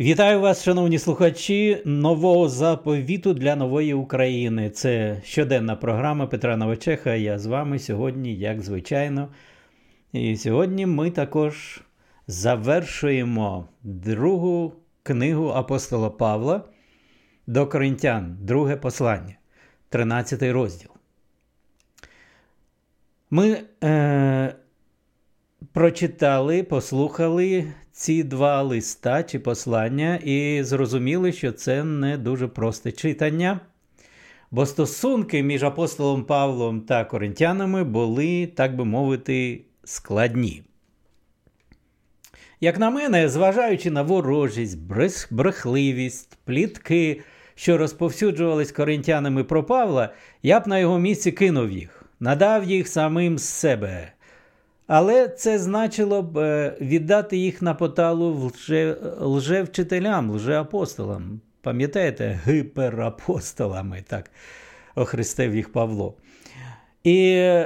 Вітаю вас, шановні слухачі, нового заповіту для нової України. Це щоденна програма Петра Новочеха. Я з вами сьогодні, як звичайно. І сьогодні ми також завершуємо другу книгу апостола Павла до Коринтян, друге послання, 13 розділ. Ми прочитали, послухали ці два листа чи послання і зрозуміли, що це не дуже просте читання, бо стосунки між апостолом Павлом та коринтянами були, так би мовити, складні. Як на мене, зважаючи на ворожість, брехливість, плітки, що розповсюджувались коринтянами про Павла, я б на його місці кинув їх, надав їх самим з себе. Але це значило б віддати їх на поталу лжевчителям, лжеапостолам. Пам'ятаєте, гіперапостолами, так охрестив їх Павло. І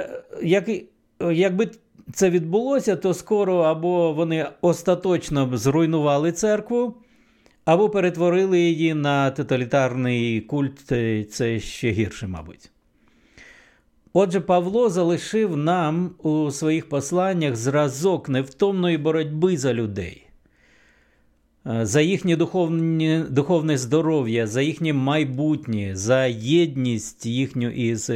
якби це відбулося, то скоро або вони остаточно зруйнували церкву, або перетворили її на тоталітарний культ, це ще гірше, мабуть. Отже, Павло залишив нам у своїх посланнях зразок невтомної боротьби за людей, за їхнє духовне здоров'я, за їхнє майбутнє, за єдність їхню із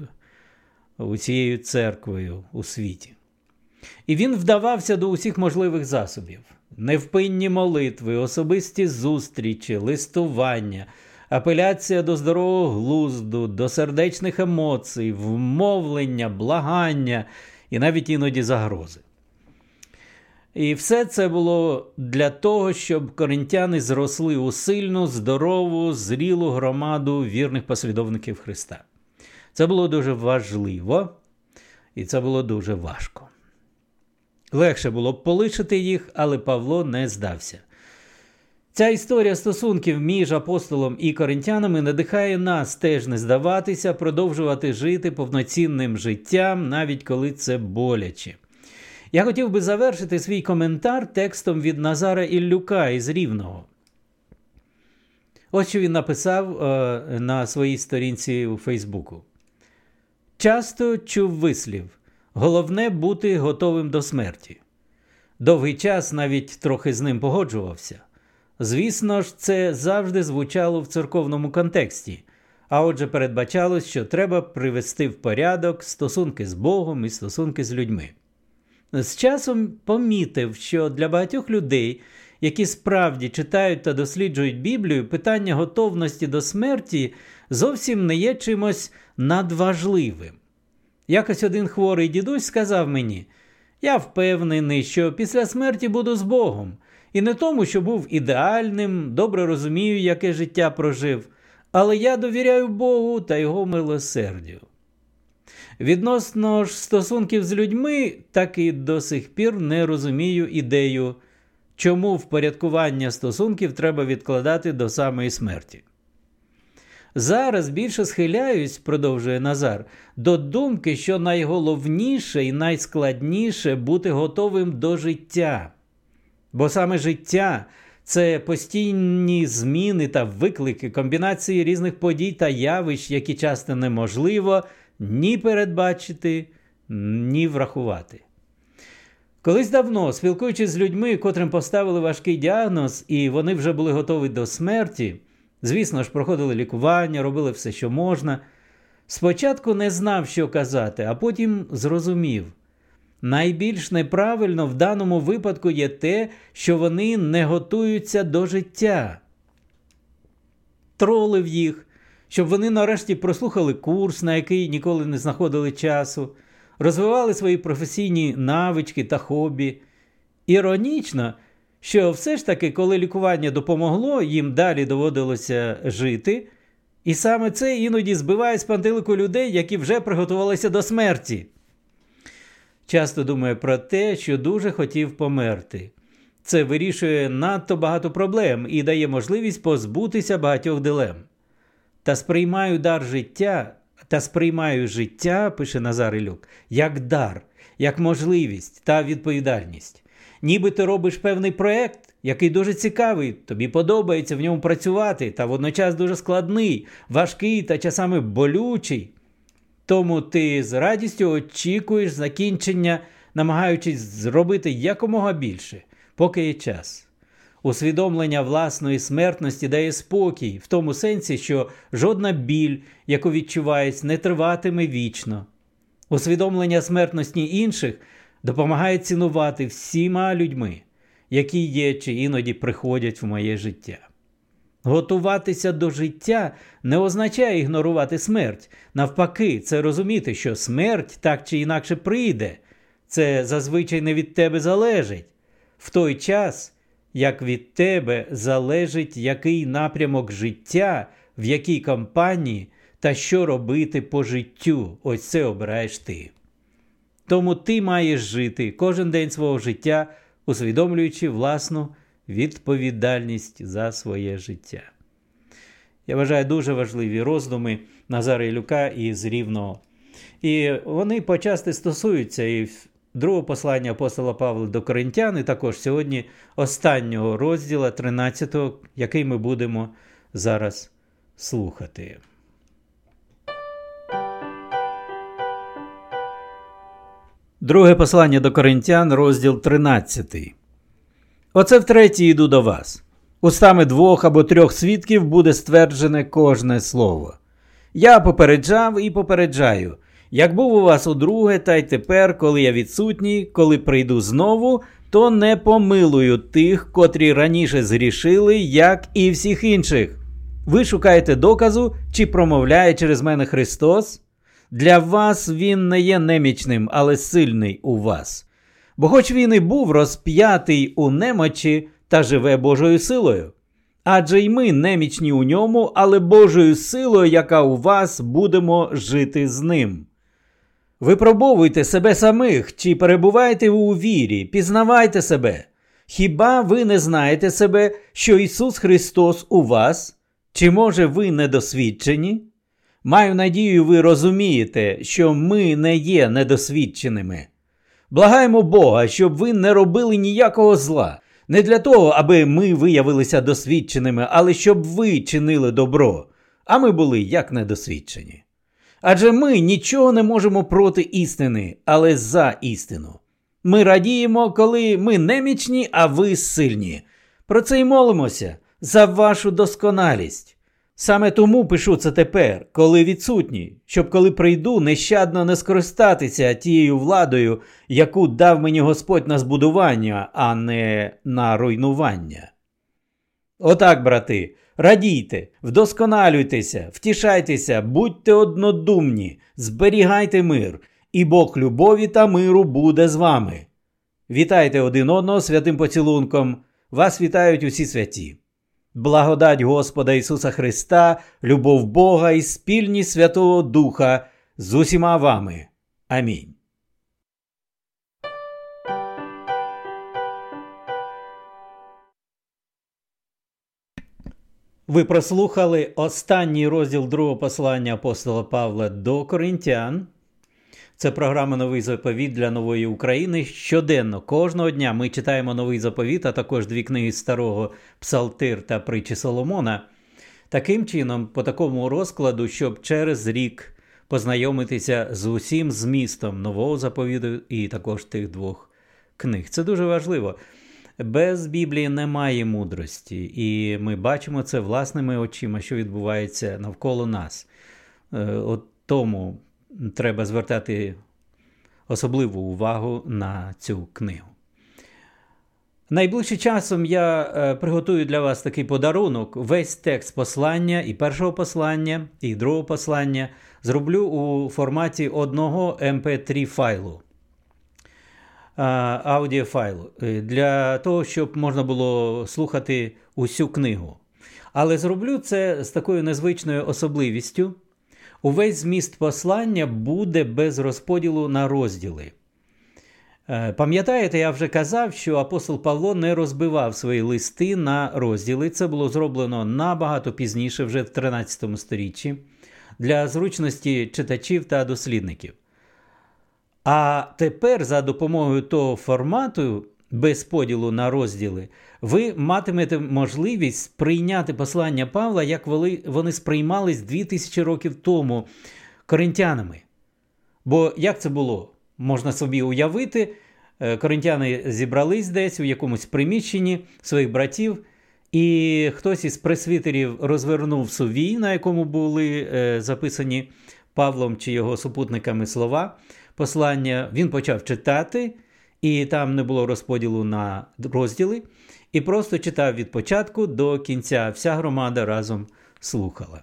усією церквою у світі. І він вдавався до усіх можливих засобів. Невпинні молитви, особисті зустрічі, листування, апеляція до здорового глузду, до сердечних емоцій, вмовлення, благання і навіть іноді загрози. І все це було для того, щоб коринтяни зросли у сильну, здорову, зрілу громаду вірних послідовників Христа. Це було дуже важливо і це було дуже важко. Легше було б полишити їх, але Павло не здався. Ця історія стосунків між апостолом і коринтянами надихає нас теж не здаватися, продовжувати жити повноцінним життям, навіть коли це боляче. Я хотів би завершити свій коментар текстом від Назара Іллюка із Рівного. Ось що він написав на своїй сторінці у Фейсбуку. Часто чув вислів: головне бути готовим до смерті. Довгий час навіть трохи з ним погоджувався. Звісно ж, це завжди звучало в церковному контексті, а отже передбачалось, що треба привести в порядок стосунки з Богом і стосунки з людьми. З часом помітив, що для багатьох людей, які справді читають та досліджують Біблію, питання готовності до смерті зовсім не є чимось надважливим. Якось один хворий дідусь сказав мені: «Я впевнений, що після смерті буду з Богом. І не тому, що був ідеальним, добре розумію, яке життя прожив, але я довіряю Богу та Його милосердю». Відносно ж стосунків з людьми, так і до сих пір не розумію ідею, чому впорядкування стосунків треба відкладати до самої смерті. Зараз більше схиляюсь, продовжує Назар, до думки, що найголовніше і найскладніше бути готовим до життя. Бо саме життя – це постійні зміни та виклики, комбінації різних подій та явищ, які часто неможливо ні передбачити, ні врахувати. Колись давно, спілкуючись з людьми, котрим поставили важкий діагноз, і вони вже були готові до смерті, звісно ж, проходили лікування, робили все, що можна, спочатку не знав, що казати, а потім зрозумів. Найбільш неправильно в даному випадку є те, що вони не готуються до життя. Тролив їх, щоб вони нарешті прослухали курс, на який ніколи не знаходили часу, розвивали свої професійні навички та хобі. Іронічно, що все ж таки, коли лікування допомогло, їм далі доводилося жити, і саме це іноді збиває з пантелику людей, які вже приготувалися до смерті. Часто думаю про те, що дуже хотів померти. Це вирішує надто багато проблем і дає можливість позбутися багатьох дилем. Та сприймаю життя, пише Назар Іллюк, як дар, як можливість та відповідальність. Ніби ти робиш певний проєкт, який дуже цікавий, тобі подобається в ньому працювати, та водночас дуже складний, важкий та часами болючий. Тому ти з радістю очікуєш закінчення, намагаючись зробити якомога більше, поки є час. Усвідомлення власної смертності дає спокій, в тому сенсі, що жодна біль, яку відчуваєш, не триватиме вічно. Усвідомлення смертності інших допомагає цінувати всіма людьми, які є чи іноді приходять в моє життя. Готуватися до життя не означає ігнорувати смерть. Навпаки, це розуміти, що смерть так чи інакше прийде. Це зазвичай не від тебе залежить. В той час, як від тебе залежить, який напрямок життя, в якій компанії та що робити по життю. Ось це обираєш ти. Тому ти маєш жити кожен день свого життя, усвідомлюючи власну відповідальність за своє життя. Я вважаю дуже важливі роздуми Назара Іллюка із Рівного. І вони почасти стосуються і другого послання апостола Павла до Коринтян, і також сьогодні останнього розділу 13, який ми будемо зараз слухати. Друге послання до Коринтян, розділ 13. Оце втретє йду до вас. Устами 2 або 3 свідків буде стверджене кожне слово. Я попереджав і попереджаю, як був у вас удруге, та й тепер, коли я відсутній, коли прийду знову, то не помилую тих, котрі раніше згрішили, як і всіх інших. Ви шукаєте доказу, чи промовляє через мене Христос? Для вас він не є немічним, але сильний у вас. Бо хоч він і був розп'ятий у немочі, та живе Божою силою. Адже й ми немічні у ньому, але Божою силою, яка у вас, будемо жити з ним. Випробовуйте себе самих, чи перебуваєте ви у вірі, пізнавайте себе. Хіба ви не знаєте себе, що Ісус Христос у вас? Чи може ви недосвідчені? Маю надію, ви розумієте, що ми не є недосвідченими. Благаємо Бога, щоб ви не робили ніякого зла. Не для того, аби ми виявилися досвідченими, але щоб ви чинили добро, а ми були як недосвідчені. Адже ми нічого не можемо проти істини, але за істину. Ми радіємо, коли ми немічні, а ви сильні. Про це й молимося, за вашу досконалість. Саме тому пишу це тепер, коли відсутній, щоб коли прийду, нещадно не скористатися тією владою, яку дав мені Господь на збудування, а не на руйнування. Отак, брати, радійте, вдосконалюйтеся, втішайтеся, будьте однодумні, зберігайте мир, і Бог любові та миру буде з вами. Вітайте один одного святим поцілунком. Вас вітають усі святі. Благодать Господа Ісуса Христа, любов Бога і спільність Святого Духа з усіма вами. Амінь. Ви прослухали останній розділ другого послання апостола Павла до Коринтян. Це програма «Новий заповіт» для нової України. Щоденно, кожного дня ми читаємо новий заповіт, а також 2 книги Старого Псалтир та Притчі Соломона. Таким чином, по такому розкладу, щоб через рік познайомитися з усім змістом нового заповіту і також тих 2 книг. Це дуже важливо. Без Біблії немає мудрості, і ми бачимо це власними очима, що відбувається навколо нас. От тому треба звертати особливу увагу на цю книгу. Найближчим часом я приготую для вас такий подарунок. Весь текст послання, і першого послання, і другого послання зроблю у форматі одного MP3 файлу, аудіофайлу, для того, щоб можна було слухати усю книгу. Але зроблю це з такою незвичною особливістю. Увесь зміст послання буде без розподілу на розділи. Пам'ятаєте, я вже казав, що апостол Павло не розбивав свої листи на розділи. Це було зроблено набагато пізніше, вже в 13 сторіччі, для зручності читачів та дослідників. А тепер за допомогою того формату без поділу на розділи, ви матимете можливість прийняти послання Павла, як вони сприймались 2000 років тому коринтянами. Бо як це було? Можна собі уявити, коринтяни зібрались десь у якомусь приміщенні своїх братів, і хтось із пресвітерів розвернув сувій, на якому були записані Павлом чи його супутниками слова послання. Він почав читати, і там не було розподілу на розділи, і просто читав від початку до кінця. Вся громада разом слухала.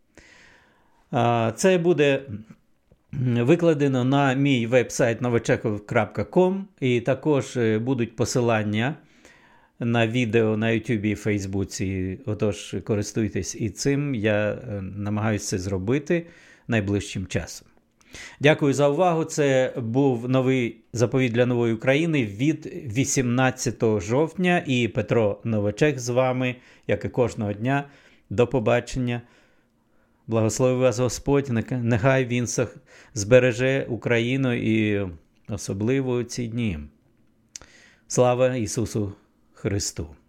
Це буде викладено на мій веб-сайт novachekov.com, і також будуть посилання на відео на YouTube і Фейсбуці. Отож, користуйтесь і цим. Я намагаюся це зробити найближчим часом. Дякую за увагу. Це був новий заповіт для нової України від 18 жовтня. І Петро Новачек з вами, як і кожного дня. До побачення. Благослови вас Господь. Нехай Він збереже Україну і особливо у ці дні. Слава Ісусу Христу!